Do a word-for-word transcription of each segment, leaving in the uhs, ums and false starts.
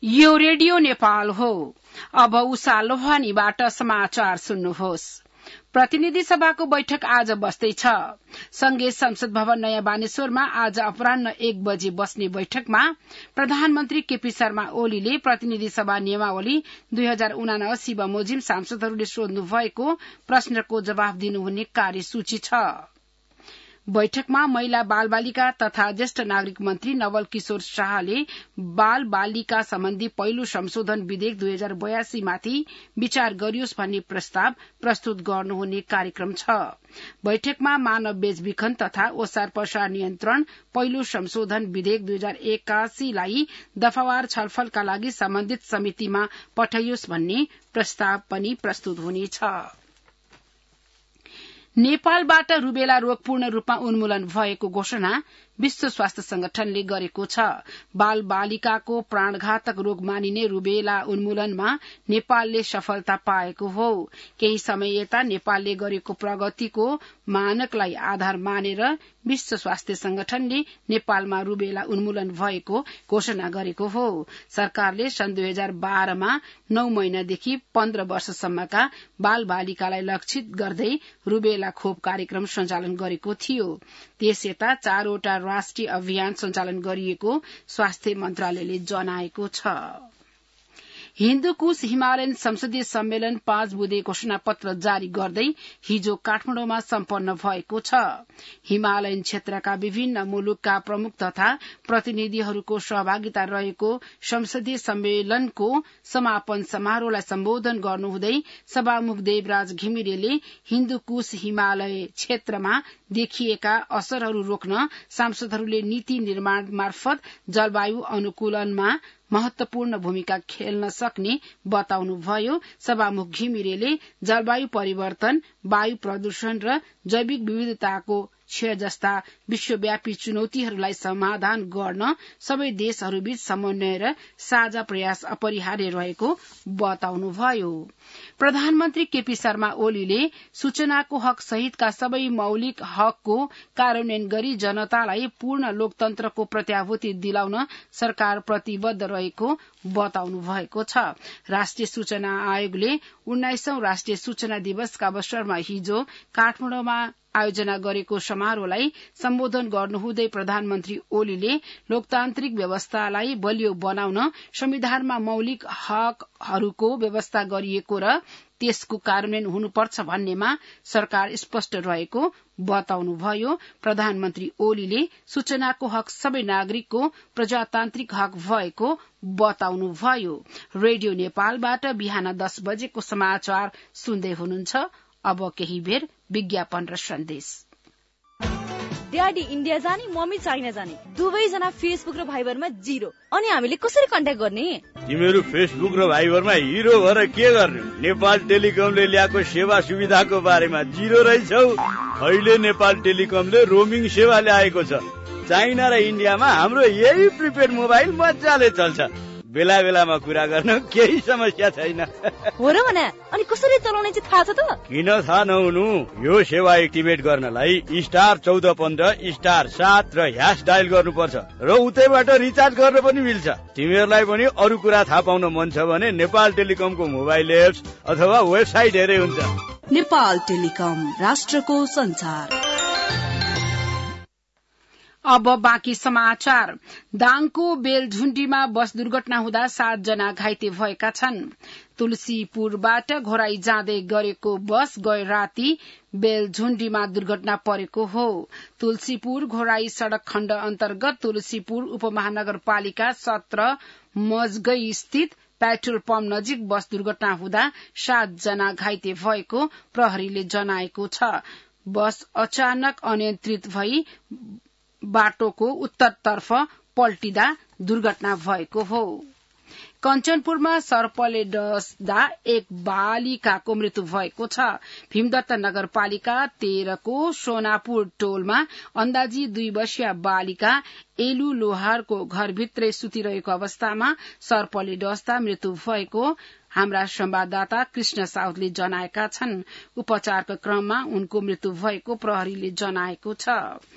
यो रेडियो नेपाल हो। अब उषा लोहानीबाट समाचार सुन्नुहोस्। प्रतिनिधि सभाको बैठक आज बस्दैछ। संघीय संसद भवन नयाँ बानेश्वरमा आज अपराह्न एक बजे बस्ने बैठकमा प्रधानमन्त्री केपी शर्मा ओलीले प्रतिनिधि सभा नियमावली दुई हजार उनासी बमोजिम सांसदहरूले सोध्नु भएको प्रश्नको जवाफ दिनुहुने कार्यसूची छ। बैठकमा महिला बाल बालिका तथा ज्येष्ठ नागरिक मन्त्री नवल किशोर शाहले बाल बालिका सम्बन्धी पहिलो संशोधन विधेयक दुई हजार बयासी माथि विचार गरियोस् भन्ने प्रस्ताव प्रस्तुत गर्नुहुने कार्यक्रम छ। बैठकमा मानव बेचबिखन तथा ओसार पसार नियन्त्रण पहिलो संशोधन विधेयक दुई हजार एकासीलाई दफावार छलफलका लागि सम्बन्धित समितिमा पठाइयोस् भन्ने प्रस्ताव पनि प्रस्तुत हुनेछ। नेपालबाट रुबेला रोग पूर्ण रूपमा उन्मूलन भएको घोषणा विश्व स्वास्थ्य संगठनले गरेको छ। बाल बालिकाको प्राणघातक रोग मानिने रुबेला उन्मूलनमा नेपालले सफलता पाएको हो। केही समय यता नेपालले गरेको प्रगतिको मानकलाई आधार मानेर विश्व स्वास्थ्य संगठनले नेपालमा रुबेला उन्मूलन भएको घोषणा गरेको हो। सरकारले सन् दुई हजार बाह्रमा नौ महिनादेखि पन्ध्र वर्षसम्मका बाल बालिकालाई लक्षित गर्दै रुबेला खोप कार्यक्रम सञ्चालन गरेको थियो। त्यस यता चारवटा राष्ट्रिय अभियान सञ्चालन गरिएको स्वास्थ्य मन्त्रालयले जनाएको छ। हिन्दूकुश हिमालयन संसदीय सम्मेलन पाँच बुँदे घोषणा पत्र जारी गर्दै हिजो काठमाडौँमा सम्पन्न भएको छ। हिमालयन क्षेत्रका विभिन्न मुलुकका प्रमुख तथा प्रतिनिधिहरूको सहभागिता रहेको संसदीय सम्मेलनको समापन समारोहलाई सम्बोधन गर्नुहुँदै सभामुख देवराज घिमिरेले हिन्दूकुश हिमालय क्षेत्रमा देखिएका असरहरू रोक्न सांसदहरूले नीति निर्माण मार्फत जलवायु अनुकूलनमा महत्वपूर्ण भूमिका खेल्न सक्ने बताउनुभयो। सभामुख घिमिरेले जलवायु परिवर्तन, वायु प्रदूषण र जैविक विविधताको क्षय जस्ता विश्वव्यापी चुनौतीहरूलाई समाधान गर्न सबै देशहरूबीच समन्वय र साझा प्रयास अपरिहार्य रहेको बताउनुभयो। प्रधानमन्त्री केपी शर्मा ओलीले सूचनाको हक सहितका सबै मौलिक हकको कार्यान्वयन गरी जनतालाई पूर्ण लोकतन्त्रको प्रत्याभूति दिलाउन सरकार प्रतिबद्ध रहेको बताउनु भएको छ। राष्ट्रिय सूचना आयोगले उन्नाइसौं राष्ट्रिय सूचना दिवसका अवसरमा हिजो काठमाडौँमा आयोजना गरेको समारोहलाई सम्बोधन गर्नुहुँदै प्रधानमन्त्री ओलीले लोकतान्त्रिक व्यवस्थालाई बलियो बनाउन संविधानमा मौलिक हकहरूको व्यवस्था गरिएको र त्यसको कार्यान्वयन हुनुपर्छ भन्नेमा सरकार स्पष्ट रहेको बताउनुभयो। प्रधानमन्त्री ओलीले सूचनाको हक सबै नागरिकको प्रजातान्त्रिक हक भएको बताउनुभयो। रेडियो नेपालबाट बिहान दस बजेको समाचार सुन्दै हुनुहुन्छ। अब केही बेर विज्ञापन र सन्देश। ड्याडी इन्डिया जाने, मम्मी चाइना जाने, दुवैजना फेसबुक र भाइबरमा जिरो। अनि हामीले कसरी कन्ट्याक्ट गर्ने? तिमीहरू फेसबुक र भाइबरमा हिरो भएर के गर्ने? नेपाल टेलिकमले ल्याएको सेवा सुविधाको बारेमा जिरो रहेछौ। अहिले नेपाल टेलिकमले रोमिङ सेवा ल्याएको छ। चाइना र इन्डियामा हाम्रो यही प्रिपेड मोबाइल मजाले चल्छ। बेला बेलामा कुरा गर्न केही समस्या छैन। हो र भने अनि कसरी चलाउने चाहिँ थाहा छ त? किन थाहा नहुनु? यो सेवा एक्टिभेट गर्नलाई स्टार चौध पन्ध्र स्टार सात र ह्यास डायल गर्नुपर्छ र उतैबाट रिचार्ज गर्न पनि मिल्छ। तिमीहरूलाई पनि अरू कुरा थाहा पाउन मन छ भने नेपाल टेलिकमको मोबाइल एप्स अथवा वेबसाइट हेरे हुन्छ। नेपाल टेलिकम, राष्ट्रको संचार। अब बाँकी समाचार। दाङको बेलझुण्डीमा बस दुर्घटना हुँदा सात जना घाइते भएका छन्। तुलसीपुरबाट घोराई जाँदै गरेको बस गए राति बेलझुण्डीमा दुर्घटना परेको हो। तुलसीपुर घोराई सड़क खण्ड अन्तर्गत तुलसीपुर उपमहानगरपालिका सत्र मजगई स्थित पेट्रोल पम्प नजिक बस दुर्घटना हुँदा सात जना घाइते भएको प्रहरीले जनाएको छ। बस अचानक अनियन्त्रित भई बाटोको उत्तरतर्फ पल्टिँदा दुर्घटना भएको हो। कञ्चनपुरमा सर्पले डस्दा एक बालिकाको मृत्यु भएको छ। भीमदत्त नगरपालिका तेह्रको सोनापुर टोलमा अन्दाजी दुई वर्षीय बालिका एलु लोहारको घरभित्रै सुतिरहेको अवस्थामा सर्पले डस्दा मृत्यु भएको हाम्रा संवाददाता कृष्ण साउदले जनाएका छन्। उपचारका क्रममा उनको मृत्यु भएको प्रहरीले जनाएको छ।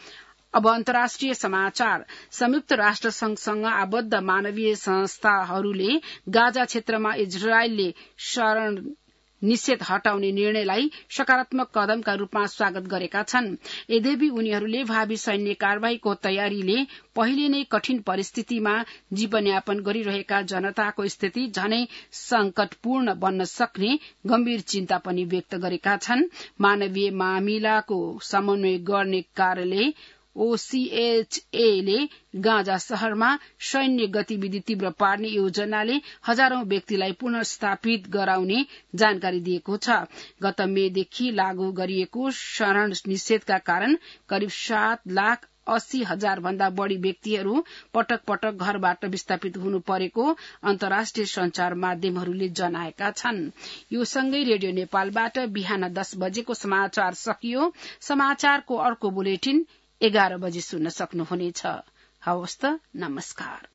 अब अन्तर्राष्ट्रिय समाचार। संयुक्त राष्ट्र संघसँग आबद्ध मानवीय संस्थाहरूले गाजा क्षेत्रमा इजरायलले शरण निषेध हटाउने निर्णयलाई सकारात्मक कदमका रूपमा स्वागत गरेका छन्। यद्यपि उनीहरूले भावी सैन्य कार्यवाहीको तयारीले पहिले नै कठिन परिस्थितिमा जीवनयापन गरिरहेका जनताको स्थिति झनै संकटपूर्ण बन्न सक्ने गम्भीर चिन्ता पनि व्यक्त गरेका छन्। मानवीय मामिलाको समन्वय गर्ने कार्यालय ओसीएचए ले गाजा शहरमा सैन्य गतिविधि तीव्र पार्ने योजनाले हजारौं व्यक्तिलाई पुनर्स्थापित गराउने जानकारी दिएको छ। गत मेदेखि लागू गरिएको शरण निषेधका कारण करिब सात लाख अस्सी हजार भन्दा बढ़ी व्यक्तिहरू पटक पटक घरबाट विस्थापित हुनु परेको अन्तर्राष्ट्रिय संचार माध्यमहरूले जनाएका छन्। यो सँगै रेडियो नेपालबाट बिहान दस बजेको समाचार सकियो। समाचारको अर्को बुलेटिन एघार बजे सुन्न सक्नुहुनेछ। हवस् त, नमस्कार।